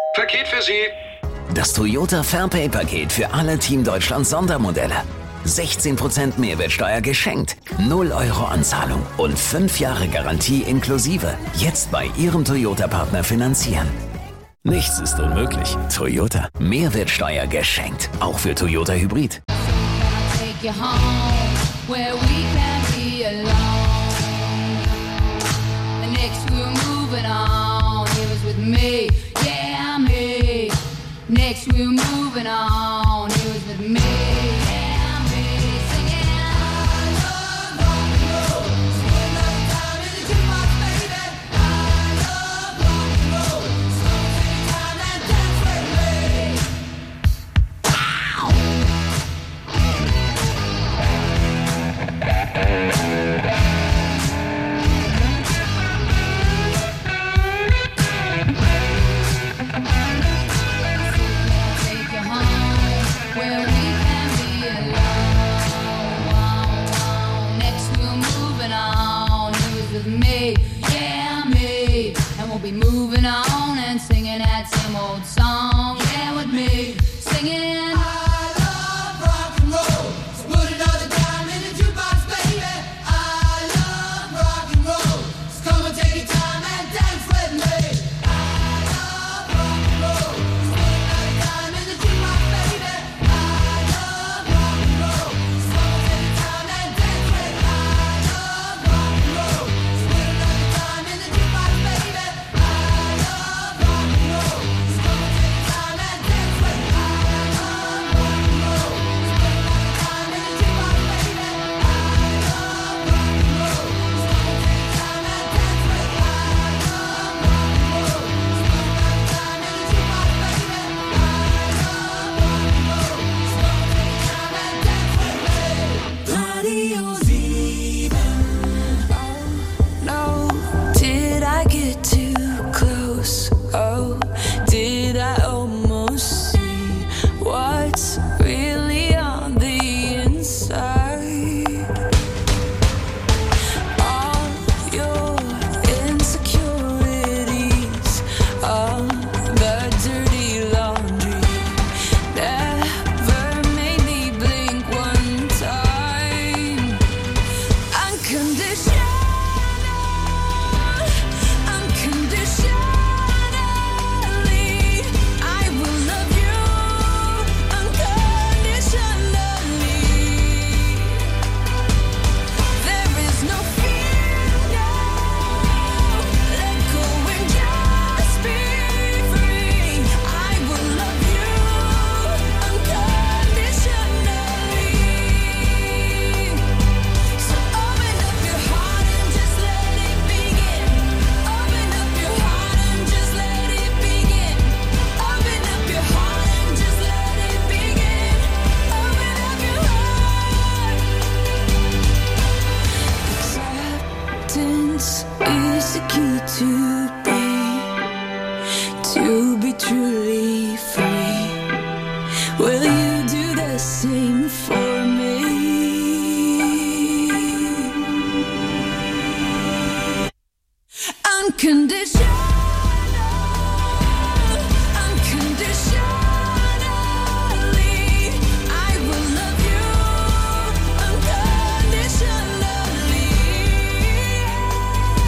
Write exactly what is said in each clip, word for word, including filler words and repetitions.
Paket für Sie. Das Toyota Fairpay-Paket für alle Team Deutschland Sondermodelle. sechzehn Prozent Mehrwertsteuer geschenkt, null Euro Anzahlung und fünf Jahre Garantie inklusive. Jetzt bei Ihrem Toyota-Partner finanzieren. Nichts ist unmöglich. Toyota. Mehrwertsteuer geschenkt. Auch für Toyota Hybrid. Next we're moving on, it was with me, yeah, me, singing I love rock and roll, spend another time in the jukebox, baby. I love rock and roll, so take your time and dance with me. Me, yeah, me, and we'll be moving on and singing that same old song, yeah, with me, singing I love rock and roll, so put another dime in the jukebox, baby. I love rock and roll, so come and take your time and dance with me. I love rock and roll, so put another dime in the jukebox, baby. I love rock and roll, so come and take your time and dance with me. I love rock and roll.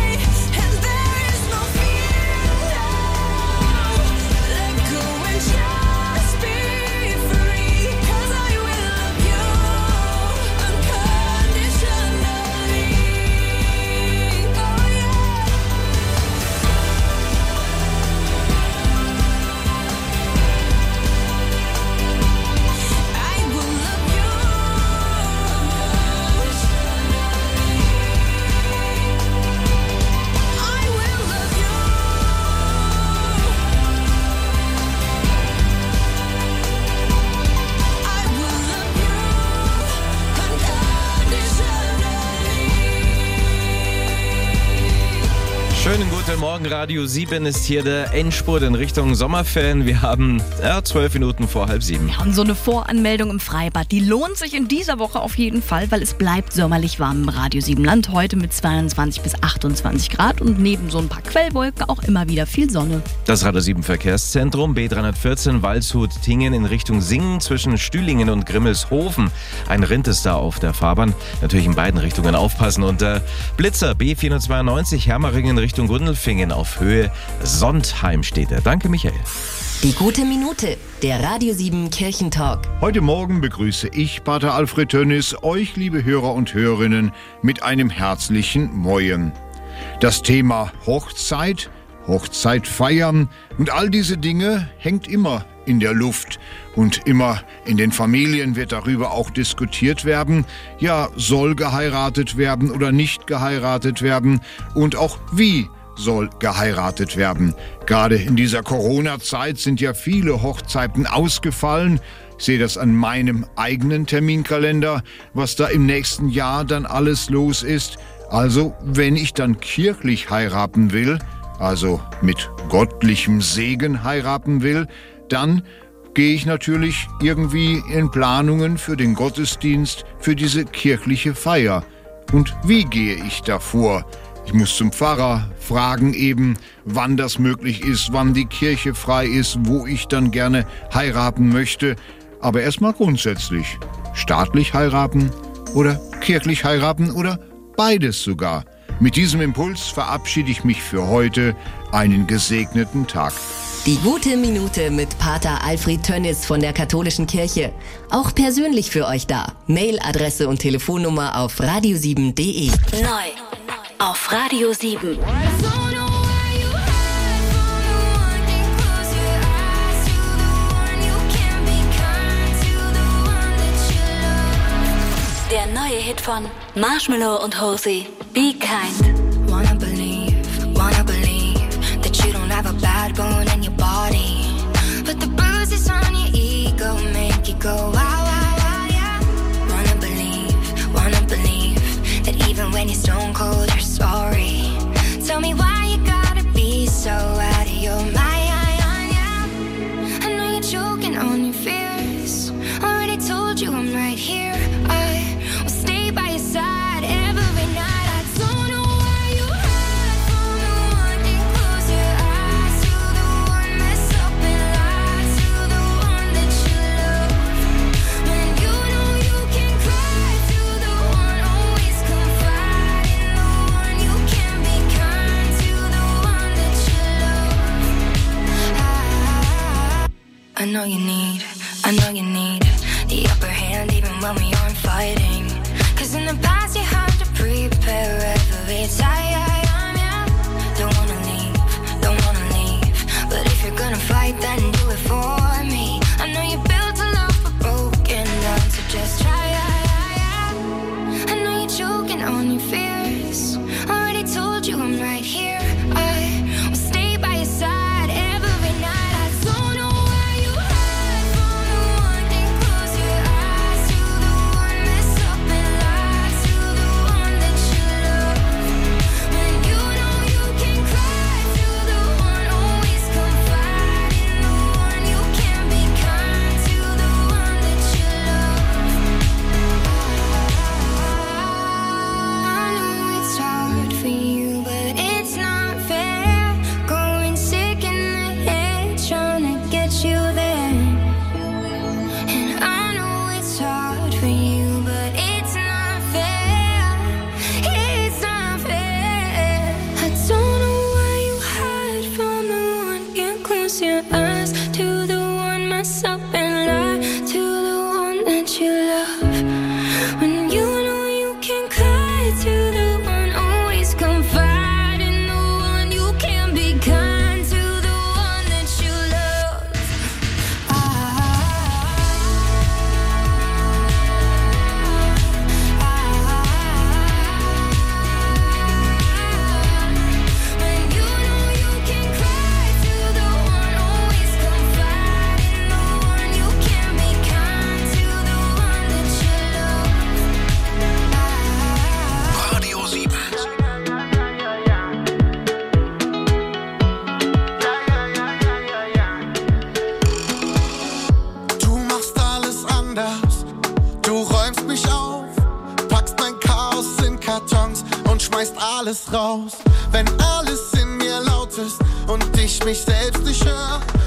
Show Morgen, Radio sieben ist hier der Endspurt in Richtung Sommerferien. Wir haben ja, zwölf Minuten vor halb sieben. Ja, und so eine Voranmeldung im Freibad, die lohnt sich in dieser Woche auf jeden Fall, weil es bleibt sommerlich warm im Radio sieben Land. Heute mit zweiundzwanzig bis achtundzwanzig Grad und neben so ein paar Quellwolken auch immer wieder viel Sonne. Das Radio sieben Verkehrszentrum B dreihundertvierzehn Waldshut-Tingen in Richtung Singen zwischen Stühlingen und Grimmelshofen. Ein Rind ist da auf der Fahrbahn. Natürlich in beiden Richtungen aufpassen. Und der Blitzer B vierhundertzweiundneunzig Hermeringen Richtung Gundelfingen auf Höhe Sondheim steht er. Danke, Michael. Die gute Minute, der Radio sieben Kirchentalk. Heute Morgen begrüße ich, Pater Alfred Tönnis, euch, liebe Hörer und Hörerinnen, mit einem herzlichen Moin. Das Thema Hochzeit, Hochzeit feiern und all diese Dinge hängt immer in der Luft. Und immer in den Familien wird darüber auch diskutiert werden. Ja, soll geheiratet werden oder nicht geheiratet werden? Und auch wie soll geheiratet werden? Gerade in dieser Corona-Zeit sind ja viele Hochzeiten ausgefallen. Ich sehe das an meinem eigenen Terminkalender, was da im nächsten Jahr dann alles los ist. Also, wenn ich dann kirchlich heiraten will, also mit göttlichem Segen heiraten will, dann gehe ich natürlich irgendwie in Planungen für den Gottesdienst, für diese kirchliche Feier. Und wie gehe ich da vor? Ich muss zum Pfarrer fragen eben, wann das möglich ist, wann die Kirche frei ist, wo ich dann gerne heiraten möchte. Aber erstmal grundsätzlich, staatlich heiraten oder kirchlich heiraten oder beides sogar. Mit diesem Impuls verabschiede ich mich für heute. Einen gesegneten Tag. Die gute Minute mit Pater Alfred Tönnis von der Katholischen Kirche. Auch persönlich für euch da. Mailadresse und Telefonnummer auf radio sieben punkt de. Neu auf Radio sieben. Der neue Hit von Marshmello und Halsey, Be Kind. Wanna believe, wanna believe that you don't have a bad bone in your body, but the bruises on your ego make you go wow, wow, wow, yeah. Wanna believe, wanna believe that even when you're stone cold, you're sorry. Tell me why you gotta be so out of your mind, yeah. I know you're choking on your fears. Already told you I'm right here. I will stay by your side every night. I don't know why you hide from the one that close your eyes to the one mess up and lie to the one that you love. When you know you can cry to the one, always confide in the one. You can be kind to the one that you love. I, I know you need, I know you need the upper hand even when we aren't fighting. Cause in the past you had to prepare every time, yeah. Don't wanna leave, don't wanna leave, but if you're gonna fight then do it for me. I know you built a love but broken down, so just try, I know you're choking on your fears. Already told you I'm right here. I will stay by your side every night. I don't know why you hide from the one that close your eyes to the one mess up and lie to the one that you love. When you know you can cry to the one, always confide in the one. You can be kind to the one that you love. I know it's hard for you, but it's not fair. Going sick in the head, trying to get you there. And I know it's hard for you, but it's not fair. It's not fair. I don't know why you hide from the one. Can't close your eyes to the one mess up and lie to the one that you love. When you know you can cry to the one, always confide in the one. You can be kind to the one that you love. When you know you can cry to the one, always confide in the one. schmeißt alles raus. Wenn alles in mir laut ist und ich mich selbst nicht höre,